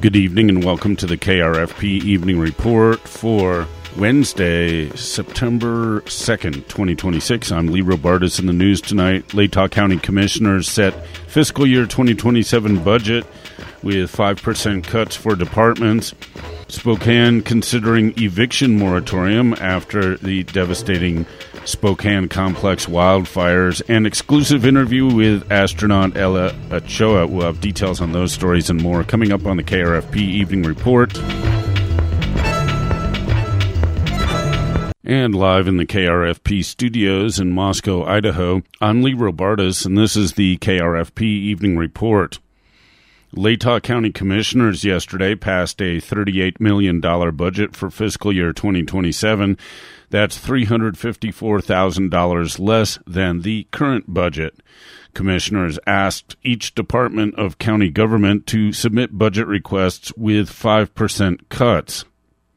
Good evening and welcome to the KRFP Evening Report for Wednesday, September 2nd, 2026. I'm Lee Robartis in the news tonight. Latah County Commissioners set fiscal year 2027 budget with 5% cuts for departments. Spokane considering eviction moratorium after the devastating Spokane complex wildfires. An exclusive interview with astronaut Ella Ochoa. We'll have details on those stories and more coming up on the KRFP Evening Report. And live in the KRFP studios in Moscow, Idaho, I'm Lee Robartis, and this is the KRFP Evening Report. Latah County Commissioners yesterday passed a $38 million budget for fiscal year 2027. That's $354,000 less than the current budget. Commissioners asked each department of county government to submit budget requests with 5% cuts.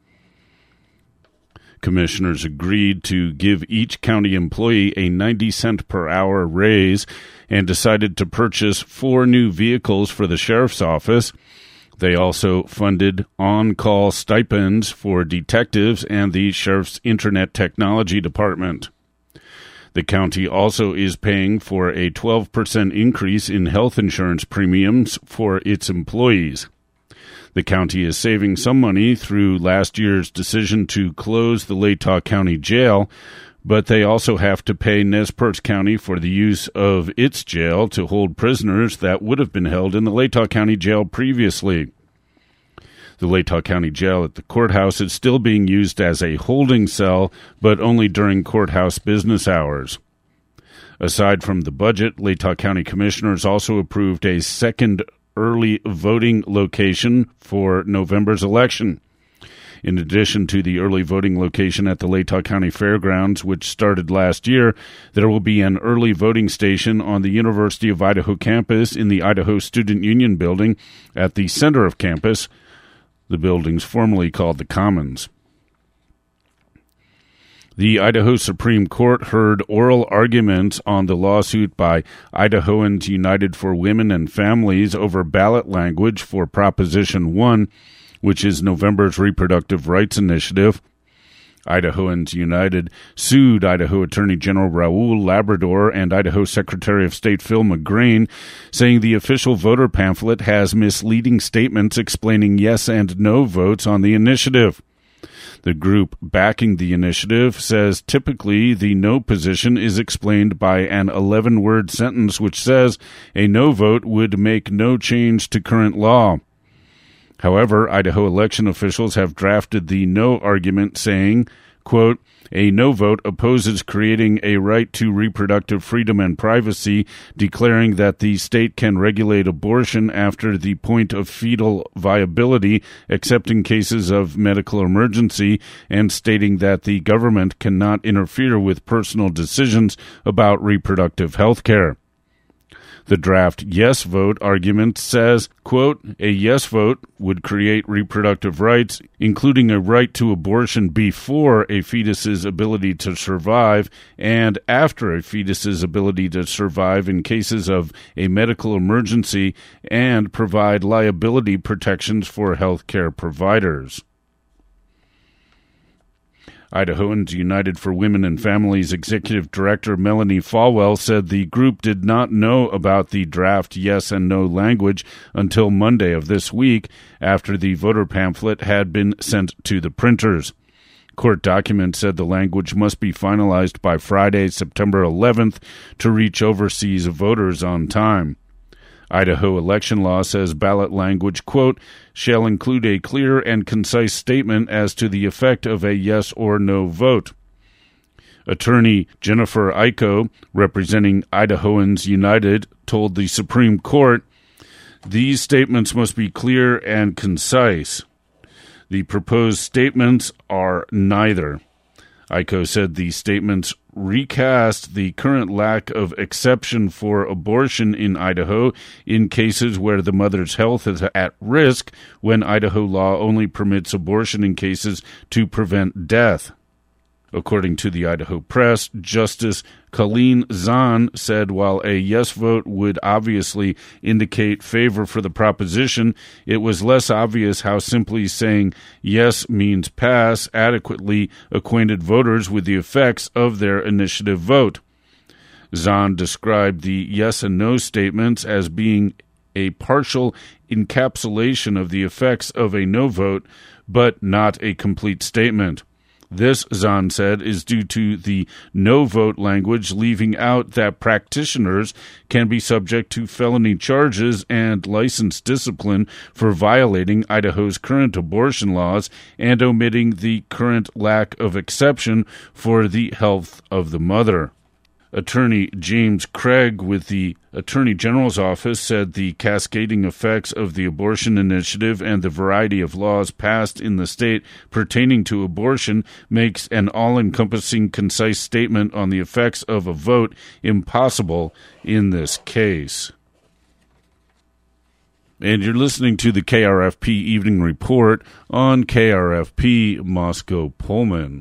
Commissioners agreed to give each county employee a 90-cent per hour raise and decided to purchase 4 new vehicles for the sheriff's office. They also funded on-call stipends for detectives and the sheriff's internet technology department. The county also is paying for a 12% increase in health insurance premiums for its employees. The county is saving some money through last year's decision to close the Latah County Jail, but they also have to pay Nez Perce County for the use of its jail to hold prisoners that would have been held in the Latah County Jail previously. The Latah County Jail at the courthouse is still being used as a holding cell, but only during courthouse business hours. Aside from the budget, Latah County Commissioners also approved a second early voting location for November's election. In addition to the early voting location at the Latah County Fairgrounds, which started last year, there will be an early voting station on the University of Idaho campus in the Idaho Student Union building at the center of campus. The building's formerly called the Commons. The Idaho Supreme Court heard oral arguments on the lawsuit by Idahoans United for Women and Families over ballot language for Proposition 1, which is November's reproductive rights initiative. Idahoans United sued Idaho Attorney General Raul Labrador and Idaho Secretary of State Phil McGrain, saying the official voter pamphlet has misleading statements explaining yes and no votes on the initiative. The group backing the initiative says typically the no position is explained by an 11-word sentence which says a no vote would make no change to current law. However, Idaho election officials have drafted the no argument saying, quote, a no vote opposes creating a right to reproductive freedom and privacy, declaring that the state can regulate abortion after the point of fetal viability, except in cases of medical emergency, and stating that the government cannot interfere with personal decisions about reproductive health care. The draft yes vote argument says, quote, a yes vote would create reproductive rights, including a right to abortion before a fetus's ability to survive and after a fetus's ability to survive in cases of a medical emergency, and provide liability protections for health care providers. Idahoans United for Women and Families Executive Director Melanie Falwell said the group did not know about the draft yes and no language until Monday of this week, after the voter pamphlet had been sent to the printers. Court documents said the language must be finalized by Friday, September 11th, to reach overseas voters on time. Idaho election law says ballot language, quote, shall include a clear and concise statement as to the effect of a yes or no vote. Attorney Jennifer Ico, representing Idahoans United, told the Supreme Court, these statements must be clear and concise. The proposed statements are neither. Ico said the statements recast the current lack of exception for abortion in Idaho in cases where the mother's health is at risk, when Idaho law only permits abortion in cases to prevent death. According to the Idaho Press, Justice Colleen Zahn said while a yes vote would obviously indicate favor for the proposition, it was less obvious how simply saying yes means pass adequately acquainted voters with the effects of their initiative vote. Zahn described the yes and no statements as being a partial encapsulation of the effects of a no vote, but not a complete statement. This, Zahn said, is due to the no vote language leaving out that practitioners can be subject to felony charges and license discipline for violating Idaho's current abortion laws and omitting the current lack of exception for the health of the mother. Attorney James Craig with the Attorney General's office said the cascading effects of the abortion initiative and the variety of laws passed in the state pertaining to abortion makes an all-encompassing, concise statement on the effects of a vote impossible in this case. And you're listening to the KRFP Evening Report on KRFP Moscow-Pullman.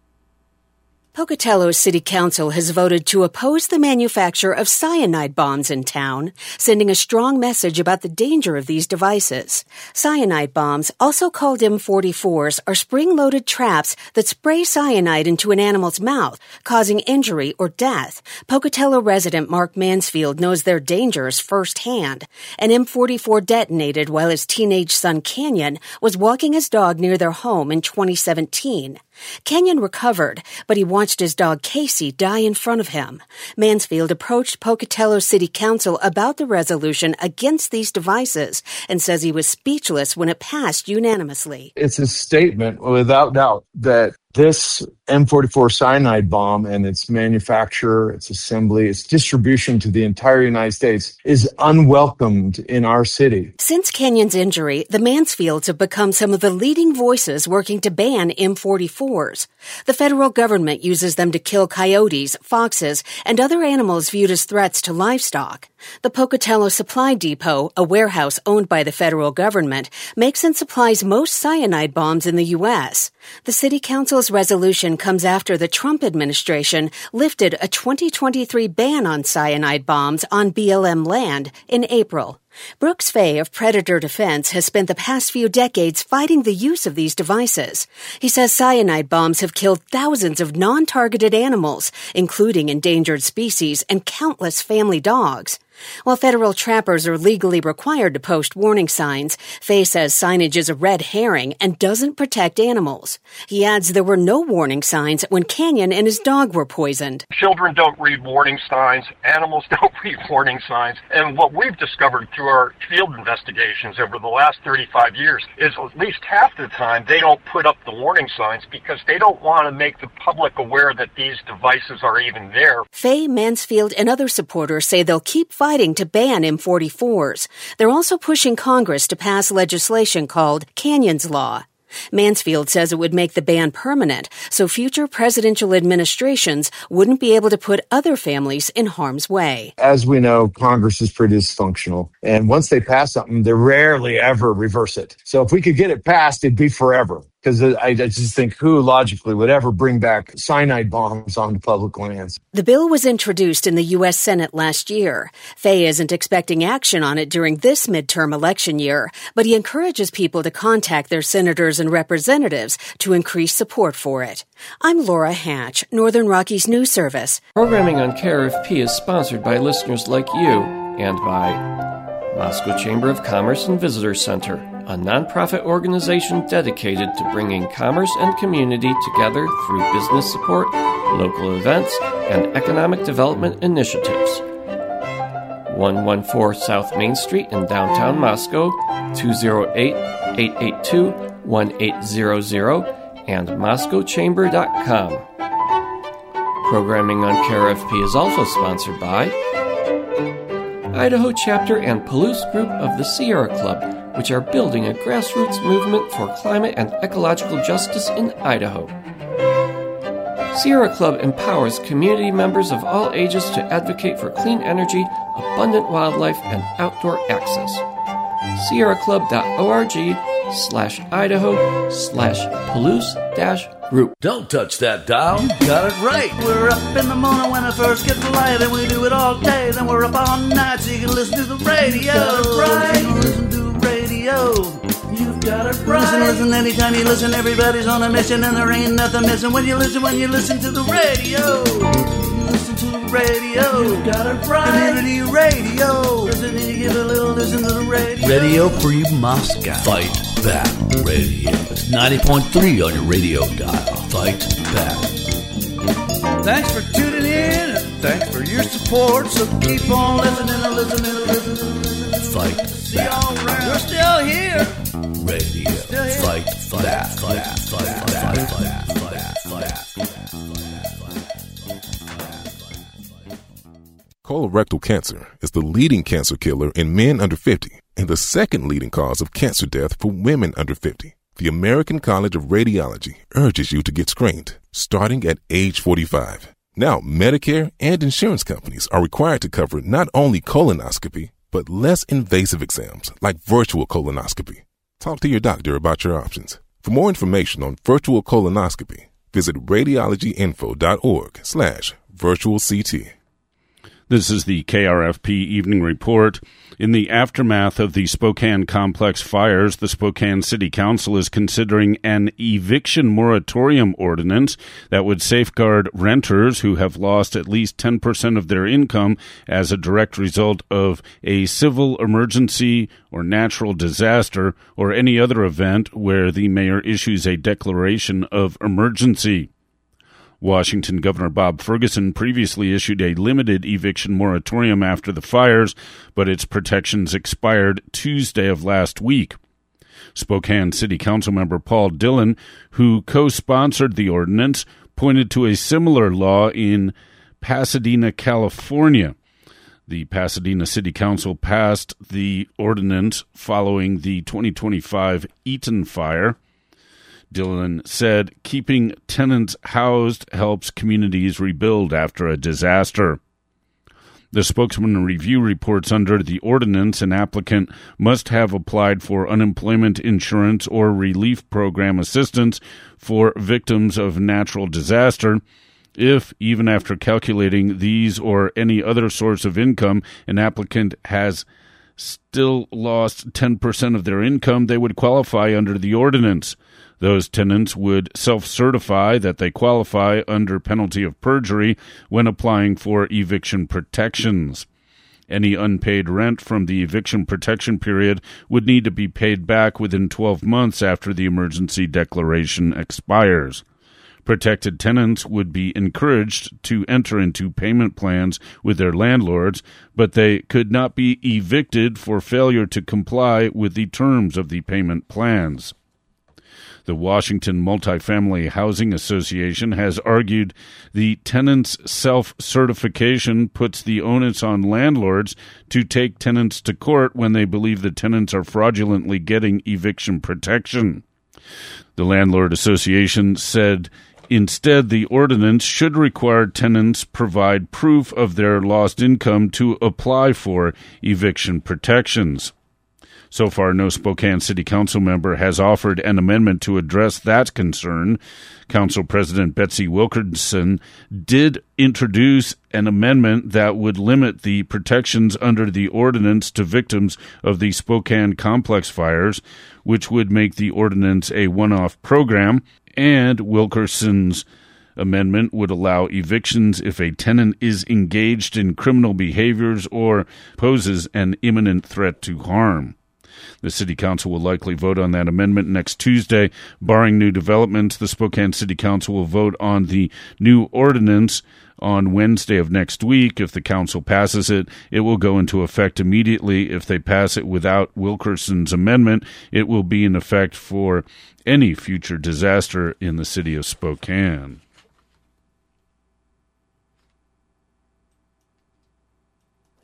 Pocatello City Council has voted to oppose the manufacture of cyanide bombs in town, sending a strong message about the danger of these devices. Cyanide bombs, also called M44s, are spring-loaded traps that spray cyanide into an animal's mouth, causing injury or death. Pocatello resident Mark Mansfield knows their dangers firsthand. An M44 detonated while his teenage son Canyon was walking his dog near their home in 2017. Kenyon recovered, but he watched his dog Casey die in front of him. Mansfield approached Pocatello City Council about the resolution against these devices and says he was speechless when it passed unanimously. It's a statement, without doubt, that this M44 cyanide bomb and its manufacture, its assembly, its distribution to the entire United States is unwelcomed in our city. Since Kenyon's injury, the Mansfields have become some of the leading voices working to ban M44s. The federal government uses them to kill coyotes, foxes, and other animals viewed as threats to livestock. The Pocatello Supply Depot, a warehouse owned by the federal government, makes and supplies most cyanide bombs in the U.S. The City Council's resolution comes after the Trump administration lifted a 2023 ban on cyanide bombs on BLM land in April. Brooks Fay of Predator Defense has spent the past few decades fighting the use of these devices. He says cyanide bombs have killed thousands of non-targeted animals, including endangered species and countless family dogs. While federal trappers are legally required to post warning signs, Fay says signage is a red herring and doesn't protect animals. He adds there were no warning signs when Canyon and his dog were poisoned. Children don't read warning signs. Animals don't read warning signs. And what we've discovered through our field investigations over the last 35 years is at least half the time they don't put up the warning signs because they don't want to make the public aware that these devices are even there. Fay, Mansfield, and other supporters say they'll keep fighting to ban M44s. They're also pushing Congress to pass legislation called Canyon's Law. Mansfield says it would make the ban permanent, so future presidential administrations wouldn't be able to put other families in harm's way. As we know, Congress is pretty dysfunctional, and once they pass something, they rarely ever reverse it. So if we could get it passed, it'd be forever. Because I just think who logically would ever bring back cyanide bombs onto public lands? The bill was introduced in the U.S. Senate last year. Fay isn't expecting action on it during this midterm election year, but he encourages people to contact their senators and representatives to increase support for it. I'm Laura Hatch, Northern Rockies News Service. Programming on KRFP is sponsored by listeners like you and by Moscow Chamber of Commerce and Visitor Center, a nonprofit organization dedicated to bringing commerce and community together through business support, local events, and economic development initiatives. 114 South Main Street in downtown Moscow, 208-882-1800, and moscowchamber.com. Programming on KRFP is also sponsored by Idaho Chapter and Palouse Group of the Sierra Club, which are building a grassroots movement for climate and ecological justice in Idaho. Sierra Club empowers community members of all ages to advocate for clean energy, abundant wildlife, and outdoor access. SierraClub.org/Idaho/Palouse-4. Group. Don't touch that dial. You got it right. We're up in the morning when it first gets light, and we do it all day. Then we're up all night so you can listen to the radio. Right. Listen to the radio. You've got it right. Listen anytime you listen. Everybody's on a mission, and there ain't nothing missing when you listen to the radio. Listen to the radio. You've got it right. Community radio. Listen and you give a little listen to the radio. Radio Free Moscow. Fight Back Radio. 90.3 on your radio dial. Fight Back. Thanks for tuning in, and thanks for your support. So keep on listening. Fight Back. We're still here. Radio. Still here. Fight Back. Colorectal cancer is the leading cancer killer in men under 50 and the second leading cause of cancer death for women under 50. The American College of Radiology urges you to get screened, starting at age 45. Now, Medicare and insurance companies are required to cover not only colonoscopy, but less invasive exams like virtual colonoscopy. Talk to your doctor about your options. For more information on virtual colonoscopy, visit radiologyinfo.org/virtualct. This is the KRFP Evening Report. In the aftermath of the Spokane complex fires, the Spokane City Council is considering an eviction moratorium ordinance that would safeguard renters who have lost at least 10% of their income as a direct result of a civil emergency or natural disaster or any other event where the mayor issues a declaration of emergency. Washington Governor Bob Ferguson previously issued a limited eviction moratorium after the fires, but its protections expired Tuesday of last week. Spokane City Council member Paul Dillon, who co-sponsored the ordinance, pointed to a similar law in Pasadena, California. The Pasadena City Council passed the ordinance following the 2025 Eaton fire. Dillon said keeping tenants housed helps communities rebuild after a disaster. The Spokesman Review reports under the ordinance, an applicant must have applied for unemployment insurance or relief program assistance for victims of natural disaster. If, even after calculating these or any other source of income, an applicant has still lost 10% of their income, they would qualify under the ordinance. Those tenants would self-certify that they qualify under penalty of perjury when applying for eviction protections. Any unpaid rent from the eviction protection period would need to be paid back within 12 months after the emergency declaration expires. Protected tenants would be encouraged to enter into payment plans with their landlords, but they could not be evicted for failure to comply with the terms of the payment plans. The Washington Multifamily Housing Association has argued the tenant's self-certification puts the onus on landlords to take tenants to court when they believe the tenants are fraudulently getting eviction protection. The Landlord Association said instead the ordinance should require tenants provide proof of their lost income to apply for eviction protections. So far, no Spokane City Council member has offered an amendment to address that concern. Council President Betsy Wilkerson did introduce an amendment that would limit the protections under the ordinance to victims of the Spokane complex fires, which would make the ordinance a one-off program, and Wilkerson's amendment would allow evictions if a tenant is engaged in criminal behaviors or poses an imminent threat to harm. The City Council will likely vote on that amendment next Tuesday. Barring new developments, the Spokane City Council will vote on the new ordinance on Wednesday of next week. If the Council passes it, it will go into effect immediately. If they pass it without Wilkerson's amendment, it will be in effect for any future disaster in the city of Spokane.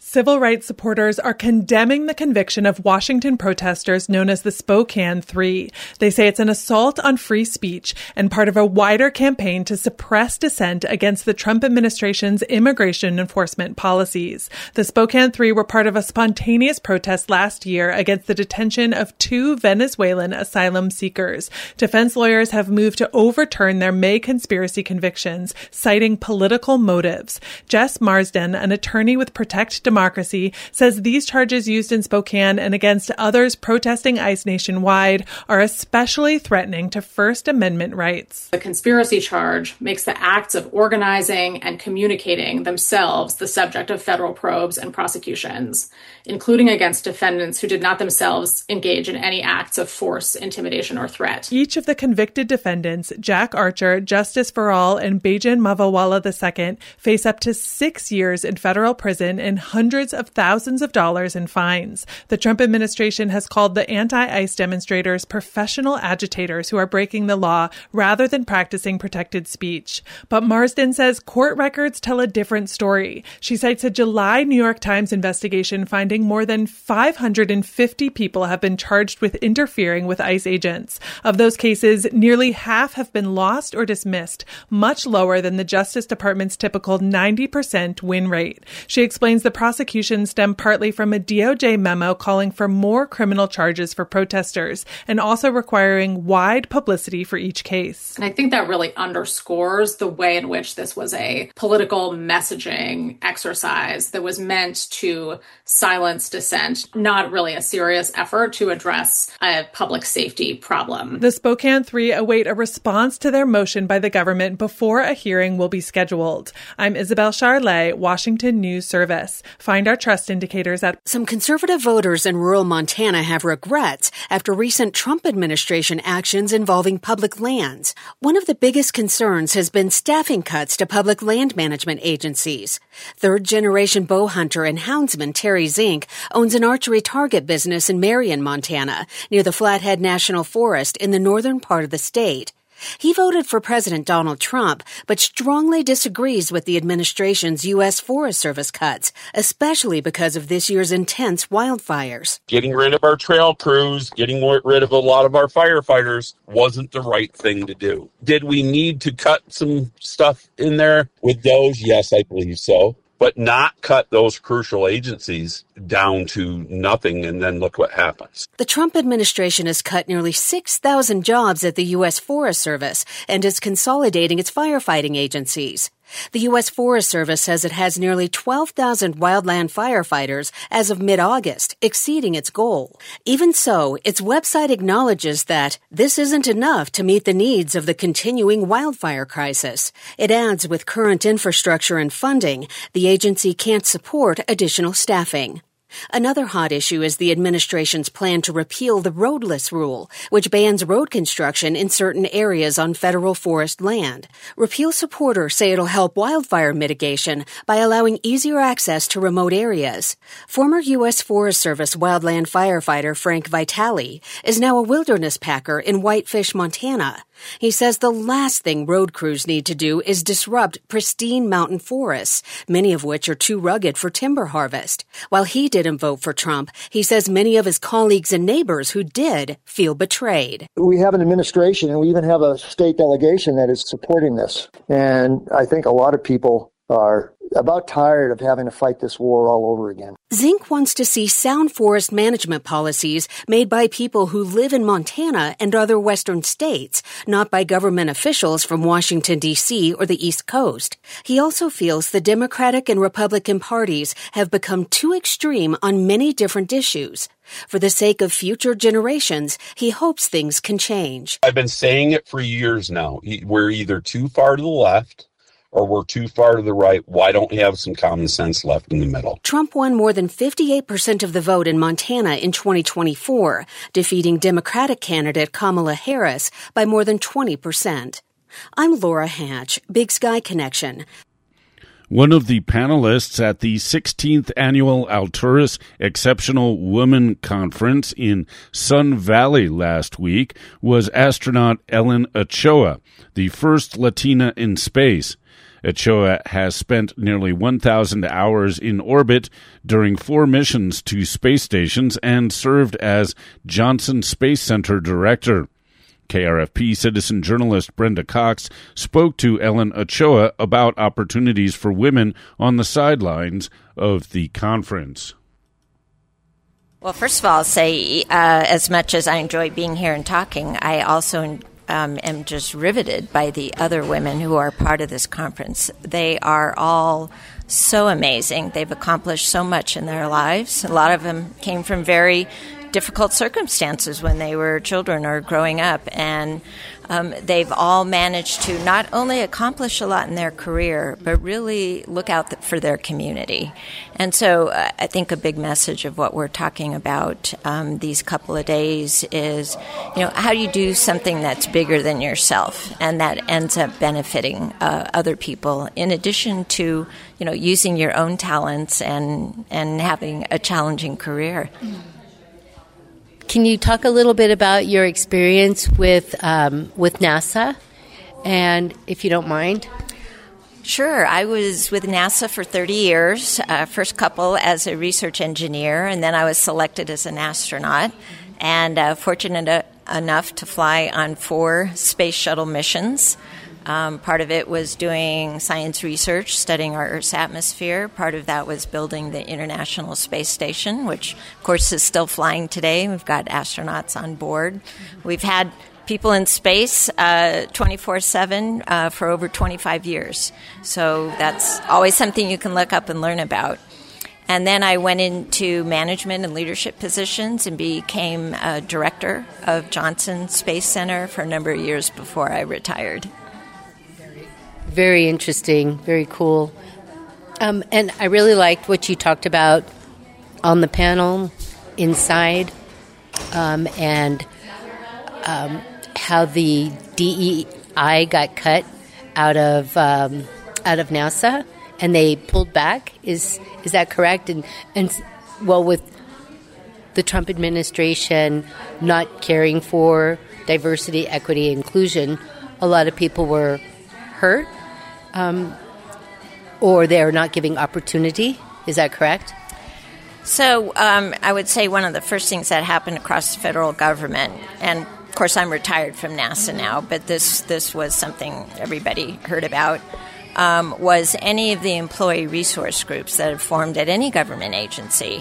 Civil rights supporters are condemning the conviction of Washington protesters known as the Spokane Three. They say it's an assault on free speech and part of a wider campaign to suppress dissent against the Trump administration's immigration enforcement policies. The Spokane Three were part of a spontaneous protest last year against the detention of 2 Venezuelan asylum seekers. Defense lawyers have moved to overturn their May conspiracy convictions, citing political motives. Jess Marsden, an attorney with Protect Democracy, says these charges used in Spokane and against others protesting ICE nationwide are especially threatening to First Amendment rights. The conspiracy charge makes the acts of organizing and communicating themselves the subject of federal probes and prosecutions, including against defendants who did not themselves engage in any acts of force, intimidation, or threat. Each of the convicted defendants, Jack Archer, Justice for All, and Bajan Mavawala II, face up to 6 years in federal prison and hundreds of thousands of dollars in fines. The Trump administration has called the anti-ICE demonstrators professional agitators who are breaking the law rather than practicing protected speech. But Marsden says court records tell a different story. She cites a July New York Times investigation finding more than 550 people have been charged with interfering with ICE agents. Of those cases, nearly half have been lost or dismissed, much lower than the Justice Department's typical 90% win rate. She explains the prosecution stemmed partly from a DOJ memo calling for more criminal charges for protesters and also requiring wide publicity for each case. And I think that really underscores the way in which this was a political messaging exercise that was meant to silence dissent, not really a serious effort to address a public safety problem. The Spokane Three await a response to their motion by the government before a hearing will be scheduled. I'm Isabel Charlet, Washington News Service. Find our trust indicators at... Some conservative voters in rural Montana have regrets after recent Trump administration actions involving public lands. One of the biggest concerns has been staffing cuts to public land management agencies. Third-generation bow hunter and houndsman Terry Zink owns an archery target business in Marion, Montana, near the Flathead National Forest in the northern part of the state. He voted for President Donald Trump, but strongly disagrees with the administration's U.S. Forest Service cuts, especially because of this year's intense wildfires. Getting rid of our trail crews, getting rid of a lot of our firefighters wasn't the right thing to do. Did we need to cut some stuff in there with those? Yes, I believe so. But not cut those crucial agencies down to nothing, and then look what happens. The Trump administration has cut nearly 6,000 jobs at the U.S. Forest Service and is consolidating its firefighting agencies. The U.S. Forest Service says it has nearly 12,000 wildland firefighters as of mid-August, exceeding its goal. Even so, its website acknowledges that this isn't enough to meet the needs of the continuing wildfire crisis. It adds with current infrastructure and funding, the agency can't support additional staffing. Another hot issue is the administration's plan to repeal the roadless rule, which bans road construction in certain areas on federal forest land. Repeal supporters say it'll help wildfire mitigation by allowing easier access to remote areas. Former U.S. Forest Service wildland firefighter Frank Vitale is now a wilderness packer in Whitefish, Montana. He says the last thing road crews need to do is disrupt pristine mountain forests, many of which are too rugged for timber harvest. While he didn't vote for Trump, he says many of his colleagues and neighbors who did feel betrayed. We have an administration and we even have a state delegation that is supporting this. And I think a lot of people are about tired of having to fight this war all over again. Zink wants to see sound forest management policies made by people who live in Montana and other western states, not by government officials from Washington, D.C. or the East Coast. He also feels the Democratic and Republican parties have become too extreme on many different issues. For the sake of future generations, he hopes things can change. I've been saying it for years now. We're either too far to the left or we're too far to the right. Why don't we have some common sense left in the middle? Trump won more than 58% of the vote in Montana in 2024, defeating Democratic candidate Kamala Harris by more than 20%. I'm Laura Hatch, Big Sky Connection. One of the panelists at the 16th Annual Alturas Exceptional Woman Conference in Sun Valley last week was astronaut Ellen Ochoa, the first Latina in space. Ochoa has spent nearly 1,000 hours in orbit during 4 missions to space stations and served as Johnson Space Center director. KRFP citizen journalist Brenda Cox spoke to Ellen Ochoa about opportunities for women on the sidelines of the conference. Well, first of all, I'll say as much as I enjoy being here and talking, I also am just riveted by the other women who are part of this conference. They are all so amazing. They've accomplished so much in their lives. A lot of them came from very difficult circumstances when they were children or growing up, and they've all managed to not only accomplish a lot in their career, but really look out for their community. And so I think a big message of what we're talking about these couple of days is, how do you do something that's bigger than yourself and that ends up benefiting other people, in addition to, using your own talents and having a challenging career. Can you talk a little bit about your experience with NASA, and if you don't mind? Sure. I was with NASA for 30 years, first couple as a research engineer, and then I was selected as an astronaut, and fortunate enough to fly on 4 space shuttle missions. Part of it was doing science research, studying our Earth's atmosphere. Part of that was building the International Space Station, which, of course, is still flying today. We've got astronauts on board. We've had people in space 24/7 for over 25 years. So that's always something you can look up and learn about. And then I went into management and leadership positions and became a director of Johnson Space Center for a number of years before I retired. Very interesting, very cool. And I really liked what you talked about on the panel inside, and how the DEI got cut out of NASA, and they pulled back. Is that correct? And well, with the Trump administration not caring for diversity, equity, inclusion, a lot of people were hurt, or they're not giving opportunity. Is that correct? So I would say one of the first things that happened across the federal government, and of course I'm retired from NASA now, but this was something everybody heard about, was any of the employee resource groups that had formed at any government agency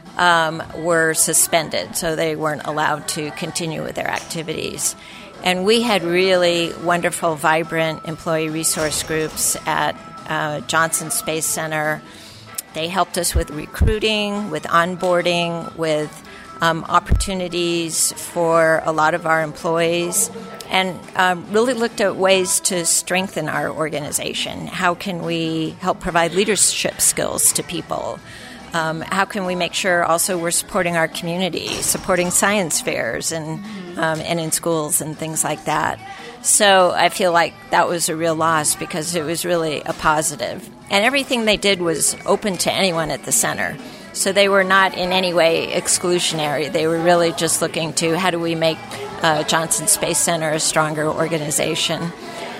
were suspended, so they weren't allowed to continue with their activities. And we had really wonderful, vibrant employee resource groups at Johnson Space Center. They helped us with recruiting, with onboarding, with opportunities for a lot of our employees, and really looked at ways to strengthen our organization. How can we help provide leadership skills to people? How can we make sure also we're supporting our community, supporting science fairs and in schools and things like that. So I feel like that was a real loss because it was really a positive. And everything they did was open to anyone at the center. So they were not in any way exclusionary. They were really just looking to how do we make Johnson Space Center a stronger organization.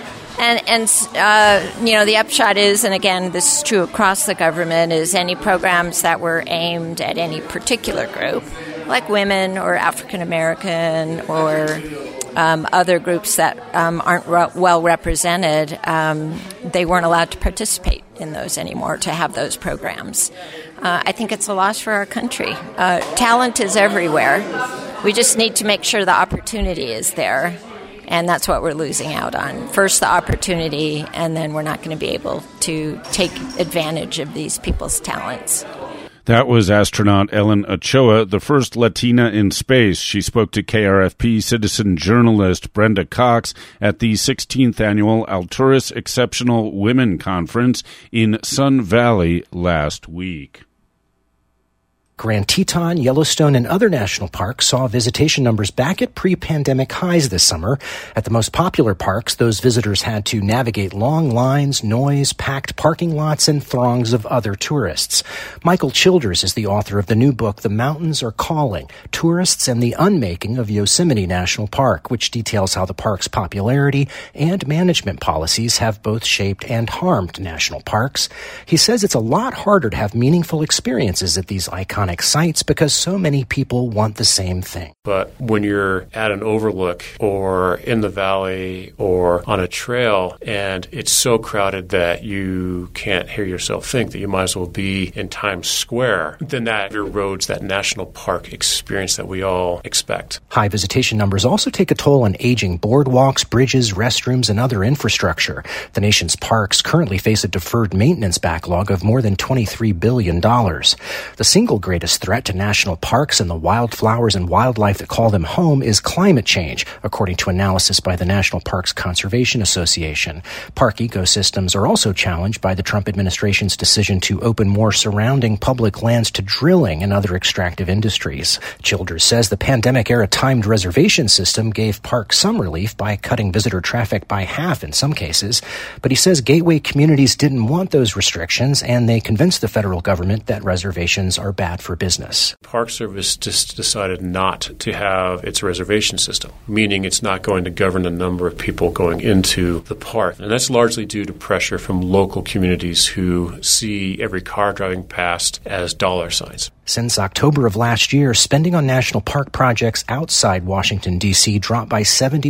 And the upshot is, and again, this is true across the government, is any programs that were aimed at any particular group, like women or African American or other groups that aren't well represented, they weren't allowed to participate in those anymore, to have those programs. I think it's a loss for our country. Talent is everywhere. We just need to make sure the opportunity is there. And that's what we're losing out on. First, the opportunity, and then we're not going to be able to take advantage of these people's talents. That was astronaut Ellen Ochoa, the first Latina in space. She spoke to KRFP citizen journalist Brenda Cox at the 16th Annual Alturas Exceptional Women Conference in Sun Valley last week. Grand Teton, Yellowstone, and other national parks saw visitation numbers back at pre-pandemic highs this summer. At the most popular parks, those visitors had to navigate long lines, noise, packed parking lots, and throngs of other tourists. Michael Childers is the author of the new book, The Mountains Are Calling, Tourists and the Unmaking of Yosemite National Park, which details how the park's popularity and management policies have both shaped and harmed national parks. He says it's a lot harder to have meaningful experiences at these iconic sites because so many people want the same thing. But when you're at an overlook or in the valley or on a trail and it's so crowded that you can't hear yourself think that you might as well be in Times Square, then that erodes that national park experience that we all expect. High visitation numbers also take a toll on aging boardwalks, bridges, restrooms, and other infrastructure. The nation's parks currently face a deferred maintenance backlog of more than $23 billion. The single greatest threat to national parks and the wildflowers and wildlife that call them home is climate change, according to analysis by the National Parks Conservation Association. Park ecosystems are also challenged by the Trump administration's decision to open more surrounding public lands to drilling and other extractive industries. Childers says the pandemic-era timed reservation system gave parks some relief by cutting visitor traffic by half in some cases, but he says gateway communities didn't want those restrictions, and they convinced the federal government that reservations are bad for business. Park Service just decided not to have its reservation system, meaning it's not going to govern the number of people going into the park. And that's largely due to pressure from local communities who see every car driving past as dollar signs. Since October of last year, spending on national park projects outside Washington, D.C. dropped by 70%,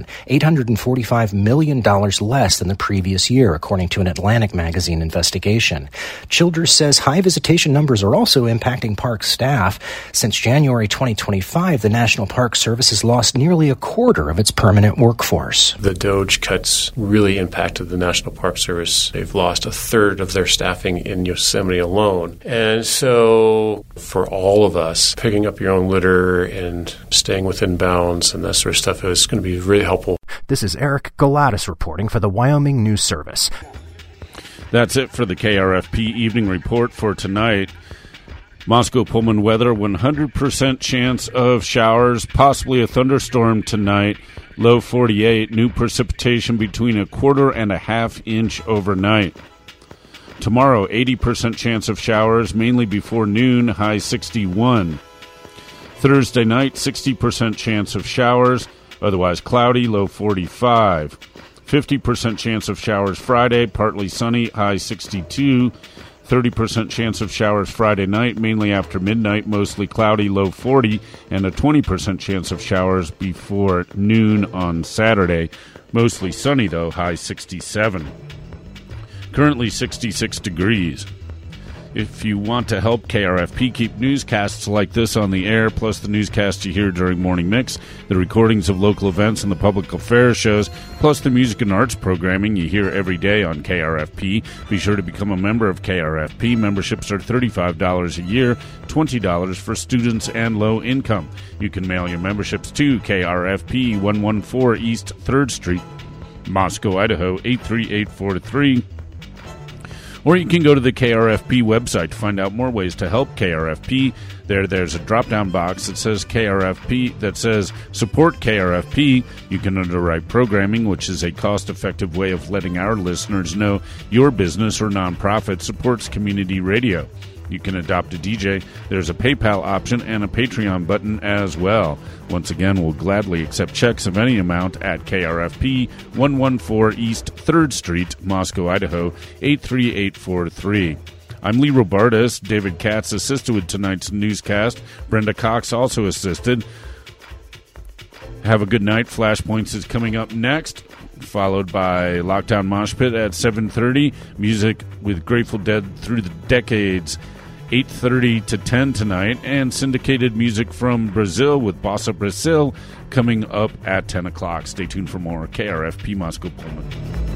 $845 million less than the previous year, according to an Atlantic magazine investigation. Childers says high visitation numbers are also impacting park staff. Since January 2025, the National Park Service has lost nearly a quarter of its permanent workforce. The DOGE cuts really impacted the National Park Service. They've lost a third of their staffing in Yosemite alone. And so for all of us, picking up your own litter and staying within bounds and that sort of stuff is going to be really helpful. This is Eric Galatis reporting for the Wyoming News Service. That's it for the KRFP Evening Report for tonight. Moscow-Pullman weather, 100% chance of showers, possibly a thunderstorm tonight, low 48, new precipitation between 1/4 and 1/2 inch overnight. Tomorrow, 80% chance of showers, mainly before noon, high 61. Thursday night, 60% chance of showers, otherwise cloudy, low 45. 50% chance of showers Friday, partly sunny, high 62. 30% chance of showers Friday night, mainly after midnight, mostly cloudy, low 40. And a 20% chance of showers before noon on Saturday, mostly sunny, though, high 67. Currently 66 degrees. If you want to help KRFP keep newscasts like this on the air, plus the newscasts you hear during Morning Mix, the recordings of local events and the public affairs shows, plus the music and arts programming you hear every day on KRFP, be sure to become a member of KRFP. Memberships are $35 a year, $20 for students and low income. You can mail your memberships to KRFP, 114 East 3rd Street, Moscow, Idaho, 83843. Or you can go to the KRFP website to find out more ways to help KRFP. There's a drop-down box that says KRFP, that says Support KRFP. You can underwrite programming, which is a cost-effective way of letting our listeners know your business or nonprofit supports community radio. You can adopt a DJ. There's a PayPal option and a Patreon button as well. Once again, we'll gladly accept checks of any amount at KRFP, 114 East 3rd Street, Moscow, Idaho, 83843. I'm Lee Robartis. David Katz assisted with tonight's newscast. Brenda Cox also assisted. Have a good night. Flashpoints is coming up next, followed by Lockdown Mosh Pit at 7:30. Music with Grateful Dead through the decades, 8:30 to 10 tonight, and syndicated music from Brazil with Bossa Brazil coming up at 10 o'clock. Stay tuned for more KRFP Moscow Pullman.